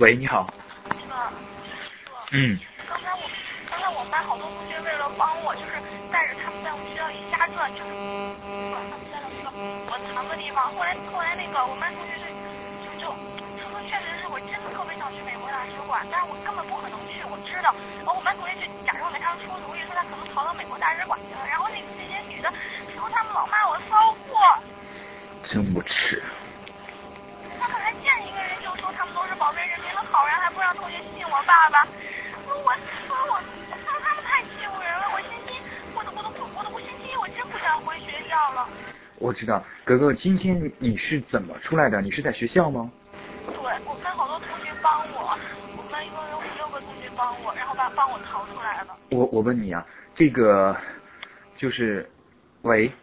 喂，你好。 刚才我们班好多同学为了帮我，就是带着他们在我们学校里瞎转，就是把他们带到一个我藏的地方。后来那个我们班同学就说确实是我真的特别想去美国大使馆，但是我根本不可能去，我知道。然后我们班同学就假装给他们出主意，说他可能逃到美国大使馆去了。然后那些女的说他们老骂我骚货， 真无耻。 他们还见一个人就说他们都是保卫人民的好人，还不让同学信我爸爸。他们太欺负人了，我都不星期一我真不想回学校了。 我知道，格格，今天你是怎么出来的？你是在学校吗？ 对，我们好多同学帮我，我们一共有5、6个同学帮我，然后帮我逃出来了。 我问你啊，这个就是，喂。